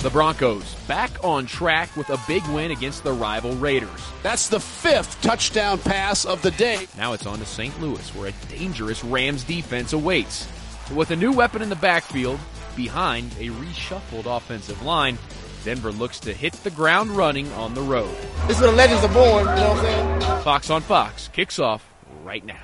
The Broncos back on track with a big win against the rival Raiders. That's the 5th touchdown pass of the day. Now it's on to St. Louis, where a dangerous Rams defense awaits. With a new weapon in the backfield, behind a reshuffled offensive line, Denver looks to hit the ground running on the road. This is where the legends are born, you know what I'm saying? Fox on Fox kicks off right now.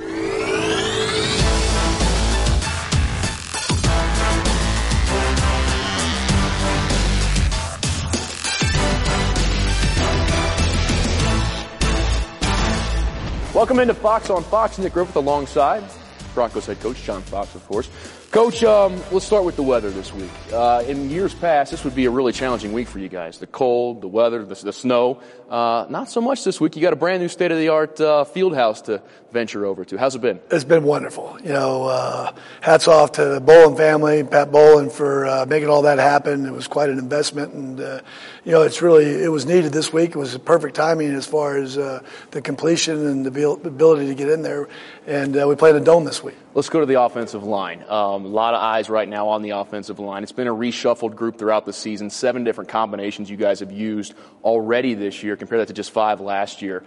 Welcome into Fox on Fox. Nick Griffith alongside Broncos head coach John Fox, of course. Coach, let's start with the weather this week. In years past, this would be a really challenging week for you guys. The cold, the weather, the snow. Not so much this week. You got a brand new state-of-the-art field house to venture over to. How's it been? It's been wonderful. You know, hats off to the Bolin family, Pat Bolin, for making all that happen. It was quite an investment, and you know, it was needed this week. It was perfect timing as far as the completion and the ability to get in there. And we played a dome this week. Let's go to the offensive line. A lot of eyes right now on the offensive line. It's been a reshuffled group throughout the season. 7 different combinations you guys have used already this year. Compare that to just 5 last year.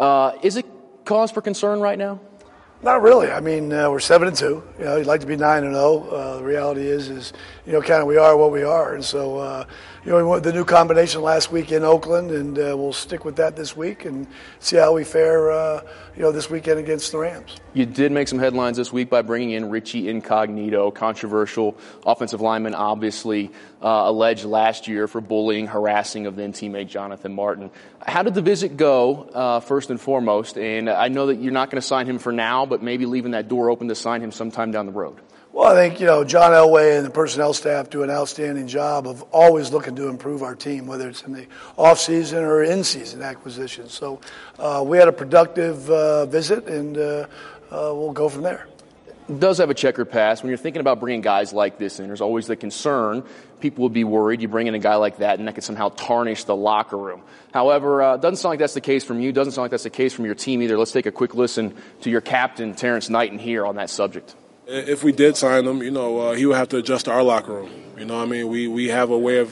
Is it cause for concern right now? Not really. I mean, we're 7-2. You know, you'd like to be 9-0. The reality is, you know, kind of we are what we are. And so, you know, we went the new combination last week in Oakland, and we'll stick with that this week and see how we fare, you know, this weekend against the Rams. You did make some headlines this week by bringing in Richie Incognito, controversial offensive lineman, obviously alleged last year for bullying, harassing of then teammate Jonathan Martin. How did the visit go, first and foremost? And I know that you're not going to sign him for now, but maybe leaving that door open to sign him sometime down the road. Well, I think, you know, John Elway and the personnel staff do an outstanding job of always looking to improve our team, whether it's in the off-season or in-season acquisitions. So we had a productive visit, and we'll go from there. It does have a checkered past. When you're thinking about bringing guys like this in, there's always the concern. People would be worried you bring in a guy like that and that could somehow tarnish the locker room. However, it doesn't sound like that's the case from you. Doesn't sound like that's the case from your team either. Let's take a quick listen to your captain, Terrence Knighton, here on that subject. If we did sign him, you know, he would have to adjust to our locker room. You know what I mean? We have a way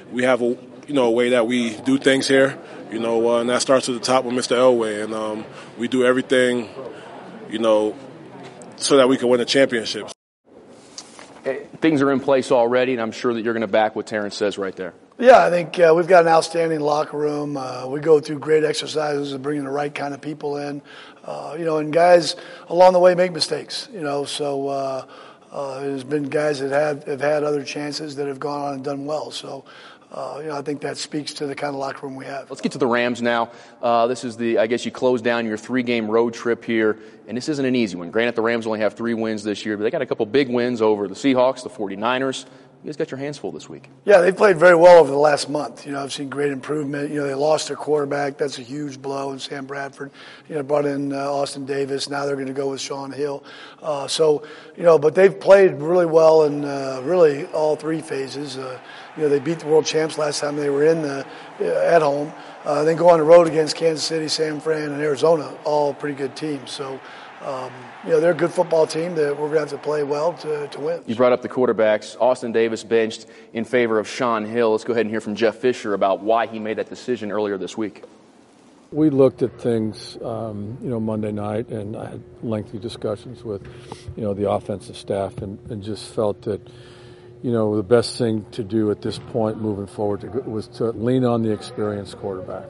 that we do things here, you know, and that starts at the top with Mr. Elway. And we do everything, you know, so that we can win a championship. Things are in place already, and I'm sure that you're going to back what Terrence says right there. Yeah, I think we've got an outstanding locker room. We go through great exercises of bringing the right kind of people in. You know, and guys along the way make mistakes, you know, so there's been guys that have had other chances that have gone on and done well. So, you know, I think that speaks to the kind of locker room we have. Let's get to the Rams now. This is I guess you close down your 3-game road trip here, and this isn't an easy one. Granted, the Rams only have 3 wins this year, but they got a couple big wins over the Seahawks, the 49ers. You guys got your hands full this week. Yeah, they played very well over the last month. You know, I've seen great improvement. You know, they lost their quarterback. That's a huge blow. And Sam Bradford, you know, brought in Austin Davis. Now they're going to go with Sean Hill. So, you know, but they've played really well in really all 3 phases. You know, they beat the world champs last time they were at home. Then go on the road against Kansas City, San Fran, and Arizona, all pretty good teams. So, you know, they're a good football team that we're going to have to play well to win. You brought up the quarterbacks. Austin Davis benched in favor of Sean Hill. Let's go ahead and hear from Jeff Fisher about why he made that decision earlier this week. We looked at things, you know, Monday night, and I had lengthy discussions with, you know, the offensive staff and just felt that, you know, the best thing to do at this point moving forward was to lean on the experienced quarterback.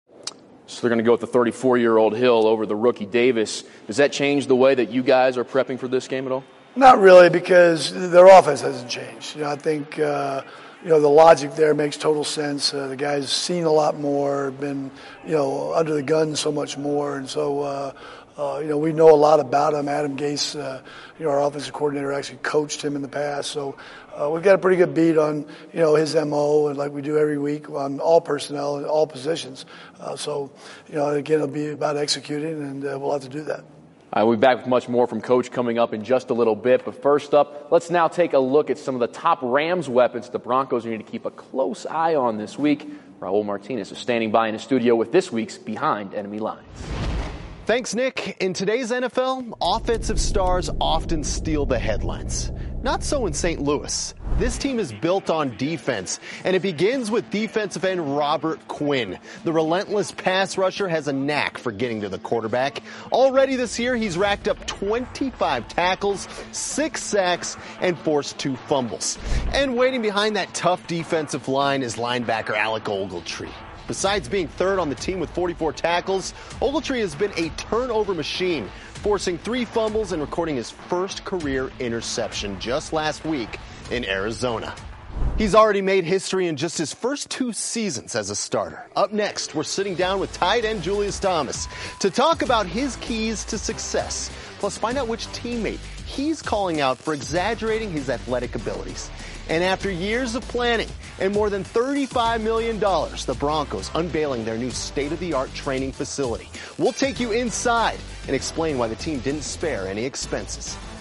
So they're going to go with the 34-year-old Hill over the rookie Davis. Does that change the way that you guys are prepping for this game at all? Not really, because their offense hasn't changed. You know, I think, you know, the logic there makes total sense. The guy's seen a lot more, been, you know, under the gun so much more. And so, you know, we know a lot about him. Adam Gase, you know, our offensive coordinator, actually coached him in the past. So we've got a pretty good beat on, you know, his MO, and like we do every week on all personnel and all positions. So, you know, again, it'll be about executing, and we'll have to do that. We'll be back with much more from Coach coming up in just a little bit. But first up, let's now take a look at some of the top Rams weapons the Broncos need to keep a close eye on this week. Raul Martinez is standing by in the studio with this week's Behind Enemy Lines. Thanks, Nick. In today's NFL, offensive stars often steal the headlines. Not so in St. Louis. This team is built on defense, and it begins with defensive end Robert Quinn. The relentless pass rusher has a knack for getting to the quarterback. Already this year, he's racked up 25 tackles, 6 sacks, and forced 2 fumbles. And waiting behind that tough defensive line is linebacker Alec Ogletree. Besides being third on the team with 44 tackles, Ogletree has been a turnover machine, forcing 3 fumbles and recording his first career interception just last week in Arizona. He's already made history in just his first 2 seasons as a starter. Up next, we're sitting down with tight end Julius Thomas to talk about his keys to success, plus find out which teammate he's calling out for exaggerating his athletic abilities. And after years of planning and more than $35 million, the Broncos unveiling their new state-of-the-art training facility. We'll take you inside and explain why the team didn't spare any expenses.